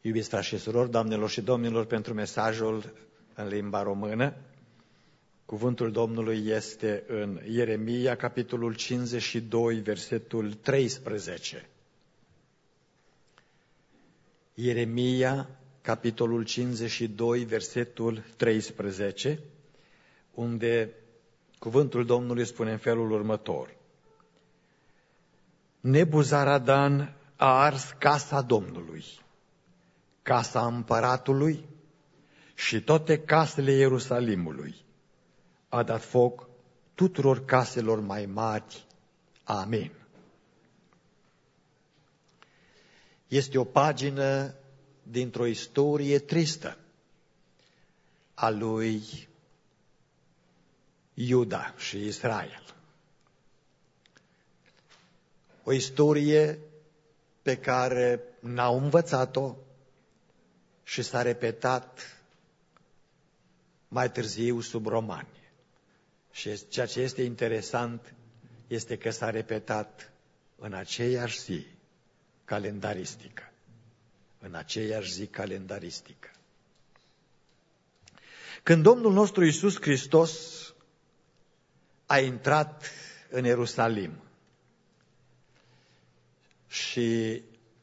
Iubiți frați și surori, doamnelor și domnilor, pentru mesajul în limba română. Cuvântul Domnului este în Ieremia, capitolul 52, versetul 13. Ieremia, capitolul 52, versetul 13, unde cuvântul Domnului spune în felul următor. Nebuzaradan a ars casa Domnului, casa împăratului și toate casele Ierusalimului. A dat foc tuturor caselor mai mari. Amin. Este o pagină dintr-o istorie tristă a lui Iuda și Israel. O istorie pe care n-au învățat-o și s-a repetat mai târziu sub romani. Și ceea ce este interesant este că s-a repetat în aceeași zi calendaristică. În aceeași zi calendaristică. Când Domnul nostru Iisus Hristos a intrat în Ierusalim și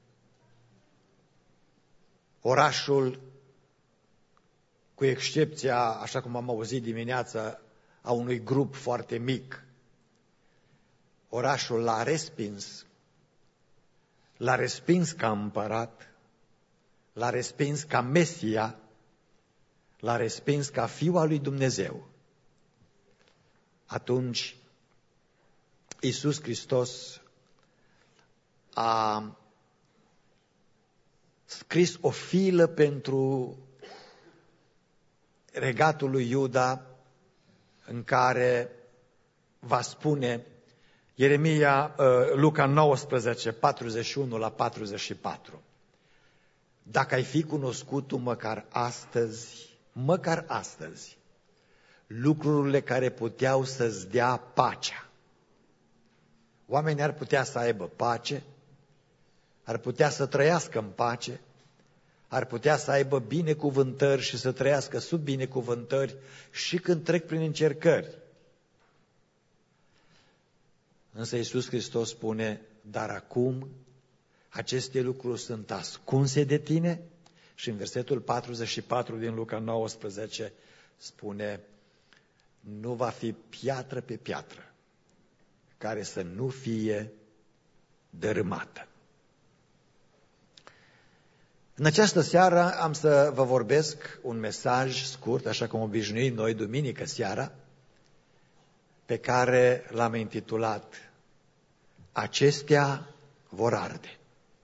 orașul, cu excepția, așa cum am auzit dimineața, a unui grup foarte mic, orașul l-a respins ca împărat, l-a respins ca Mesia, l-a respins ca Fiul al lui Dumnezeu. Atunci, Iisus Hristos a scris o filă pentru regatul lui Iuda, în care va spune Luca 19, 41 la 44. Dacă ai fi cunoscut tu măcar astăzi, lucrurile care puteau să-ți dea pacea. Oamenii ar putea să aibă pace, ar putea să trăiască în pace, ar putea să aibă binecuvântări și să trăiască sub binecuvântări și când trec prin încercări. Însă Iisus Hristos spune, dar acum aceste lucruri sunt ascunse de tine și în versetul 44 din Luca 19 spune, nu va fi piatră pe piatră care să nu fie dărâmată. În această seară am să vă vorbesc un mesaj scurt, așa cum obișnuim noi duminică seara, pe care l-am intitulat Acestea vor arde.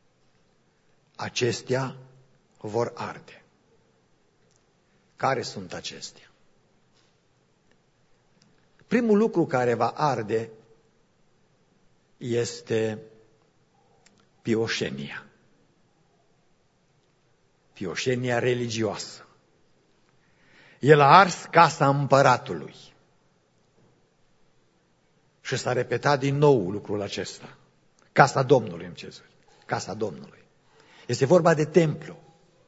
Acestea vor arde. Care sunt acestea? Primul lucru care va arde este pioșenia. Pioșenia religioasă. El a ars casa împăratului. Și s-a repetat din nou lucrul acesta. Casa Domnului, casa Domnului. Este vorba de templu.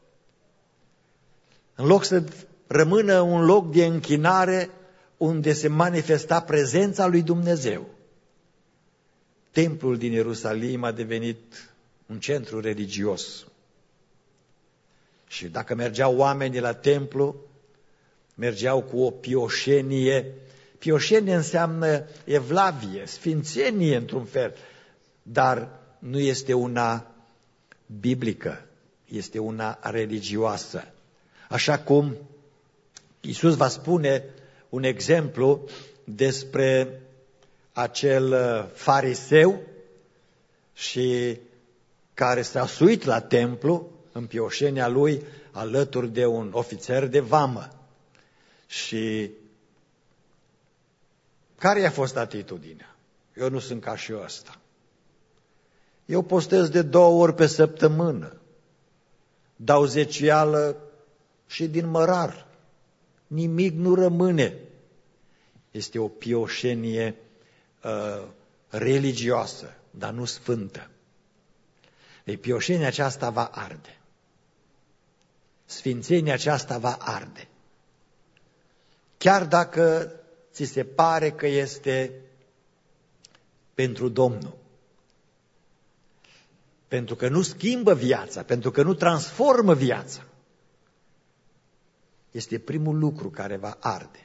În loc să rămână un loc de închinare unde se manifesta prezența lui Dumnezeu, templul din Ierusalim a devenit un centru religios. Și dacă mergeau oamenii la templu, mergeau cu o pioșenie. Pioșenie înseamnă evlavie, sfințenie într-un fel, dar nu este una biblică, este una religioasă. Așa cum Iisus va spune un exemplu despre acel fariseu și care s-a suit la templu în pioșenia lui alături de un ofițer de vamă. Și care i-a fost atitudinea? Eu nu sunt ca și ăsta. Eu postez de 2 ori pe săptămână, dau zeciuială și din mărar. Nimic nu rămâne. Este o pioșenie religioasă, dar nu sfântă. Ei, pioșenia aceasta va arde. sfințenia aceasta va arde. Chiar dacă ți se pare că este pentru Domnul. Pentru că nu schimbă viața, pentru că nu transformă viața. Este primul lucru care va arde.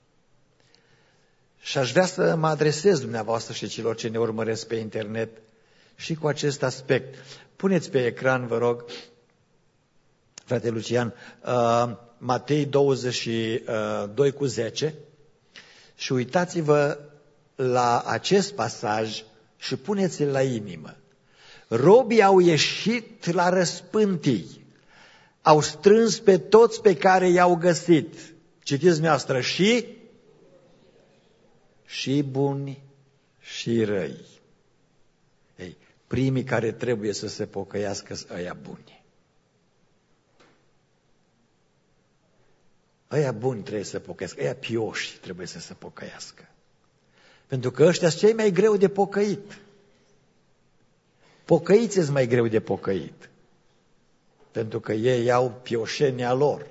Și aș vrea să mă adresez dumneavoastră și celor ce ne urmăresc pe internet și cu acest aspect. Puneți pe ecran, vă rog, frate Lucian, Matei 22:10 și uitați-vă la acest pasaj și puneți-l la inimă. Robii au ieșit la răspântii, au strâns pe toți pe care i-au găsit. Citiți dumneavoastră, și buni și răi. Ei, primii care trebuie să se pocăiască sunt ăia buni. Ăia buni trebuie să se pocăiască, ăia pioși trebuie să se pocăiască. Pentru că ăștia sunt cei mai greu de pocăit. Pocăiți-ți mai greu de pocăit. Pentru că ei au pioșenia lor.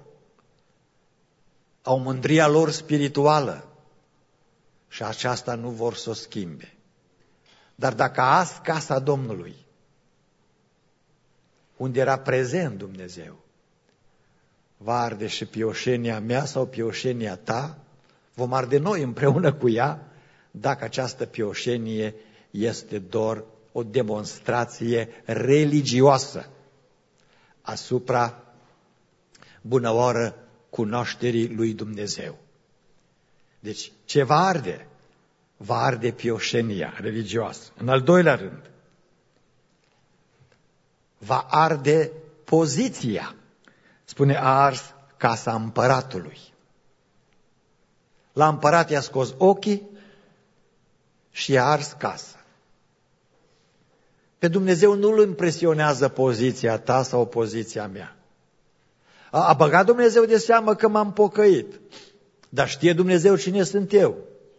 Au mândria lor spirituală. Și aceasta nu vor să o schimbe. Dar dacă ars casa Domnului, unde era prezent Dumnezeu, va arde și pioșenia mea sau pioșenia ta, vom arde noi împreună cu ea, dacă această pioșenie este doar o demonstrație religioasă asupra bunăoară cunoașterii lui Dumnezeu. Deci, ce va arde? Va arde pioșenia religioasă. În al doilea rând, va arde poziția. Spune, a ars casa împăratului. La împărat i-a scos ochii și i-a ars casa. Pe Dumnezeu nu îl impresionează poziția ta sau poziția mea. A băgat Dumnezeu de seamă că m-am pocăit. Dar știe Dumnezeu cine sunt eu.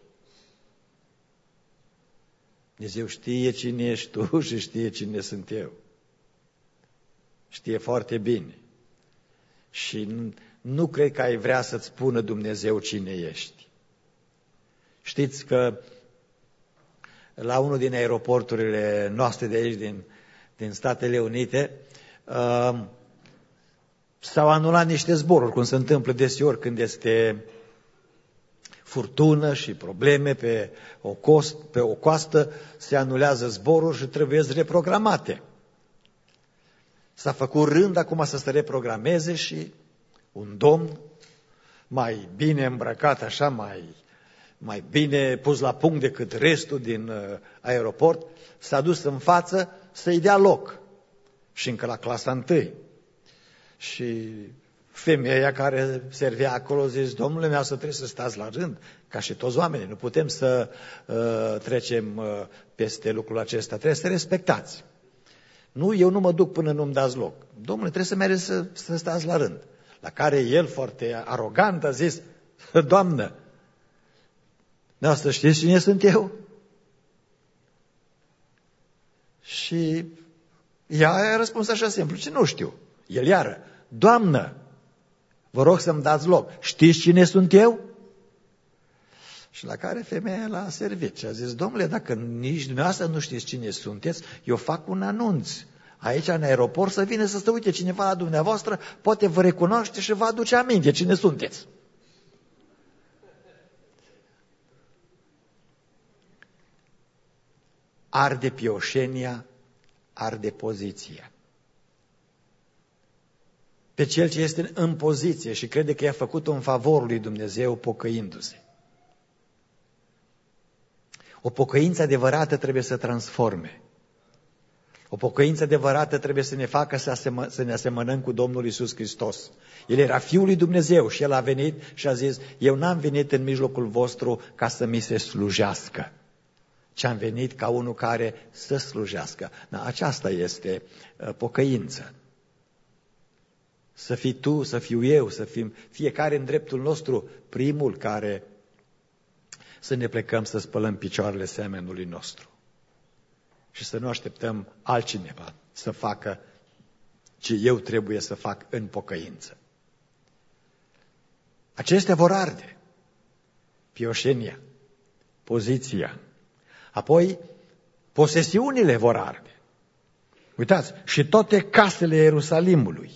Dumnezeu știe cine ești tu și știe cine sunt eu. Știe foarte bine. Și nu cred că ai vrea să-ți spună Dumnezeu cine ești. Știți că la unul din aeroporturile noastre de aici, din Statele Unite, s-au anulat niște zboruri, cum se întâmplă deseori când este furtună și probleme pe o coastă, se anulează zboruri și trebuie reprogramate. S-a făcut rând acum să se reprogrameze și un domn mai bine îmbrăcat, așa, mai bine pus la punct decât restul din aeroport, s-a dus în față să-i dea loc. Și încă la clasa 1. Și femeia care servea acolo zice, domnule meu, să trebuie să stați la rând, ca și toți oamenii, nu putem să trecem peste lucrul acesta, trebuie să respectați. Nu, eu nu mă duc până nu-mi dați loc. Domnule, trebuie să mergeți să stați la rând. La care el, foarte arogant, a zis, doamnă, da, să știți cine sunt eu? Și ea a răspuns așa simplu, ce nu știu. El iară, doamnă, vă rog să-mi dați loc, știți cine sunt eu? Și la care femeia l-a servit și a zis, domnule, dacă nici dumneavoastră nu știți cine sunteți, eu fac un anunț aici în aeroport să vină să se uite cineva la dumneavoastră, poate vă recunoaște și vă aduce aminte cine sunteți. Arde pioșenia, arde poziția. Pe cel ce este în poziție și crede că i-a făcut un favor lui Dumnezeu pocăindu-se. O pocăință adevărată trebuie să transforme. O pocăință adevărată trebuie să ne facă să ne asemănăm cu Domnul Iisus Hristos. El era Fiul lui Dumnezeu și El a venit și a zis, eu n-am venit în mijlocul vostru ca să mi se slujească, ci am venit ca unul care să slujească. Da, aceasta este pocăință. Să fii tu, să fiu eu, să fim fiecare în dreptul nostru primul care să ne plecăm să spălăm picioarele semenului nostru. Și să nu așteptăm altcineva să facă ce eu trebuie să fac în pocăință. Acestea vor arde. Pioșenia, poziția, apoi posesiunile vor arde. Uitați, și toate casele Ierusalimului.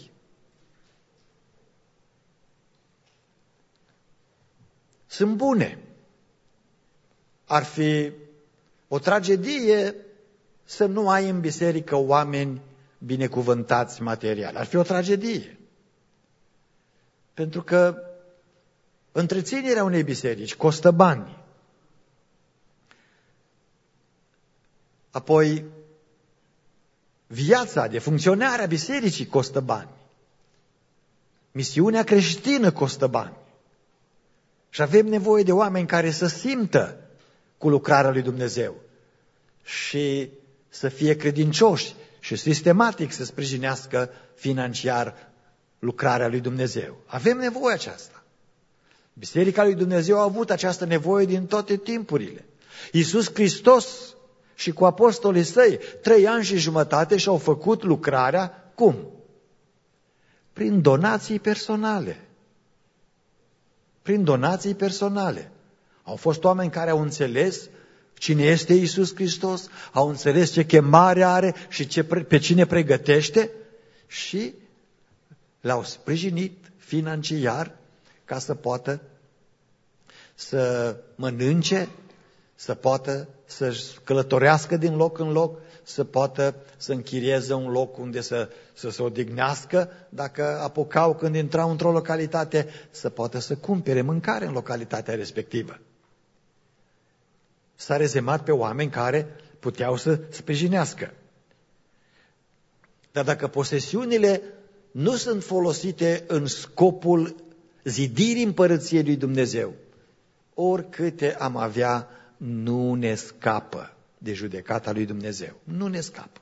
Sunt bune. Ar fi o tragedie să nu ai în biserică oameni binecuvântați material. Ar fi o tragedie. Pentru că întreținerea unei biserici costă bani. Apoi, viața de funcționare a bisericii costă bani. Misiunea creștină costă bani. Și avem nevoie de oameni care să simtă cu lucrarea lui Dumnezeu și să fie credincioși și sistematic să sprijinească financiar lucrarea lui Dumnezeu. Avem nevoie aceasta. Biserica lui Dumnezeu a avut această nevoie din toate timpurile. Iisus Hristos și cu apostolii săi 3 ani și jumătate și-au făcut lucrarea cum? Prin donații personale. Prin donații personale. Au fost oameni care au înțeles cine este Iisus Hristos, au înțeles ce chemare are și pe cine pregătește și l-au sprijinit financiar ca să poată să mănânce, să poată să călătorească din loc în loc, să poată să închirieze un loc unde să se odihnească, dacă apucau când intrau într-o localitate, să poată să cumpere mâncare în localitatea respectivă. S-a rezemat pe oameni care puteau să sprijinească. Dar dacă posesiunile nu sunt folosite în scopul zidirii împărăției lui Dumnezeu, oricâte am avea, nu ne scapă de judecata lui Dumnezeu. Nu ne scapă.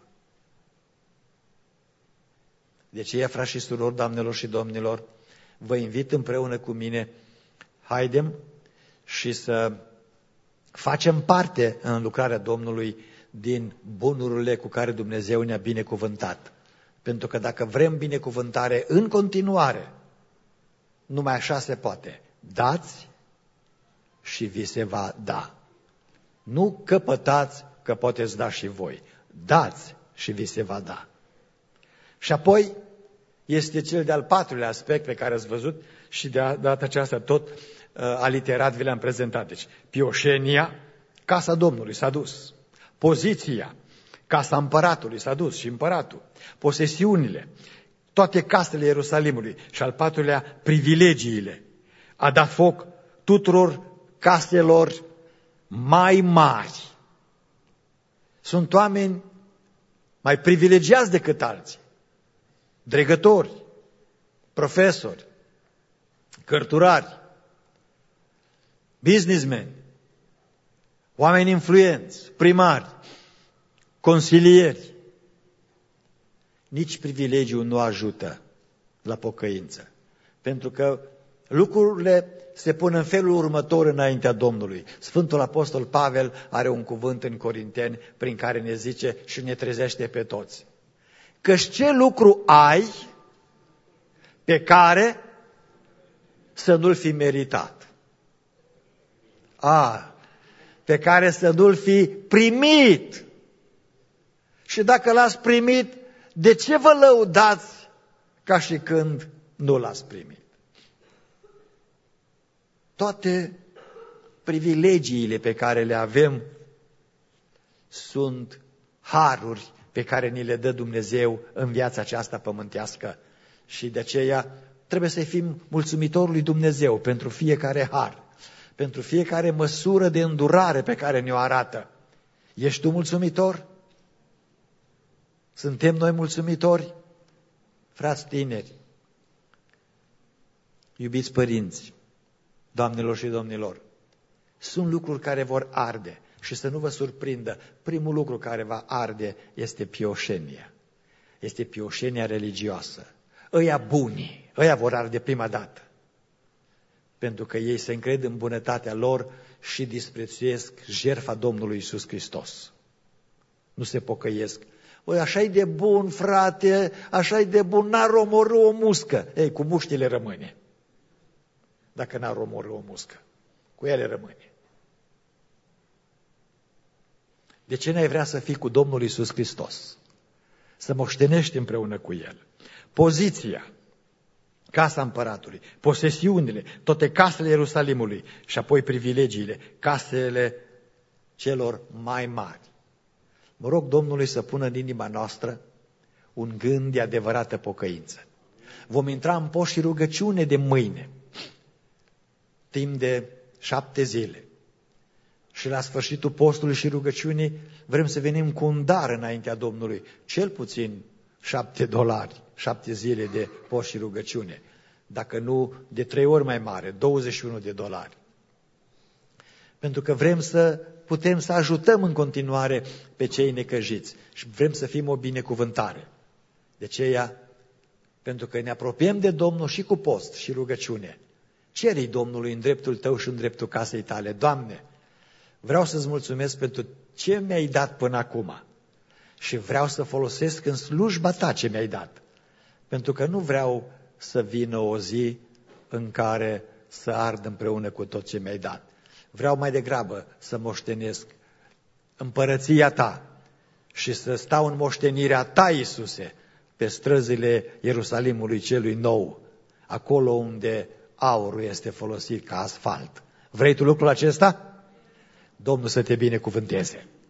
De aceea, frați și surori, doamnelor și domnilor, vă invit împreună cu mine, haidem și să facem parte în lucrarea Domnului din bunurile cu care Dumnezeu ne-a binecuvântat. Pentru că dacă vrem binecuvântare în continuare, numai așa se poate. Dați și vi se va da. Nu căpătați că puteți da și voi. Dați și vi se va da. Și apoi este cel de-al 4-lea aspect pe care ați văzut și de data aceasta tot aliterat vi l-am prezentat. Deci, pioșenia, casa Domnului s-a dus. Poziția, casa împăratului s-a dus și împăratul. Posesiunile, toate casele Ierusalimului. Și al 4-lea, privilegiile. A dat foc tuturor caselor mai mari. Sunt oameni mai privilegiați decât alții. Dregători, profesori, cărturari, businessmen, oameni influenți, primari, consilieri. Nici privilegiul nu ajută la pocăință. Pentru că lucrurile se pun în felul următor înaintea Domnului. Sfântul Apostol Pavel are un cuvânt în Corinteni prin care ne zice și ne trezește pe toți. Căci ce lucru ai pe care să nu-l fi meritat? Pe care să nu-l fi primit. Și dacă l-ați primit, de ce vă lăudați ca și când nu l-ați primit? Toate privilegiile pe care le avem sunt haruri pe care ni le dă Dumnezeu în viața aceasta pământească. Și de aceea trebuie să fim mulțumitori lui Dumnezeu pentru fiecare har, pentru fiecare măsură de îndurare pe care ne-o arată. Ești tu mulțumitor? Suntem noi mulțumitori? Frați tineri, iubiți părinți, doamnelor și domnilor, sunt lucruri care vor arde și să nu vă surprindă. Primul lucru care va arde este pioșenia. Este pioșenia religioasă. Ăia buni, ăia vor arde prima dată. Pentru că ei se încred în bunătatea lor și disprețuiesc jertfa Domnului Iisus Hristos. Nu se pocăiesc. Oi, așa-i de bun, frate, așa-i de bun, n-ar omorâ o muscă. Ei, cu muștile rămâne. Dacă n-ar omorâ o muscă, cu ele rămâne. De ce n-ai vrea să fii cu Domnul Iisus Hristos? Să moștenești împreună cu El. Poziția, casa împăratului, posesiunile, toate casele Ierusalimului și apoi privilegiile, casele celor mai mari. Mă rog Domnului să pună în inima noastră un gând de adevărată pocăință. Vom intra în post și rugăciune de mâine, timp de 7 zile. Și la sfârșitul postului și rugăciunii vrem să venim cu un dar înaintea Domnului, cel puțin $7, 7 zile de post și rugăciune, dacă nu de 3 ori mai mare, $21. Pentru că vrem să putem să ajutăm în continuare pe cei necăjiți și vrem să fim o binecuvântare. De aceea, pentru că ne apropiem de Domnul și cu post și rugăciune, cere-i Domnului în dreptul tău și în dreptul casei tale: Doamne, vreau să-ți mulțumesc pentru ce mi-ai dat până acum și vreau să folosesc în slujba ta ce mi-ai dat, pentru că nu vreau să vină o zi în care să ard împreună cu tot ce mi-ai dat. Vreau mai degrabă să moștenesc împărăția ta și să stau în moștenirea ta, Iisuse, pe străzile Ierusalimului celui nou, acolo unde aurul este folosit ca asfalt. Vrei tu lucrul acesta? Domnul să te binecuvânteze!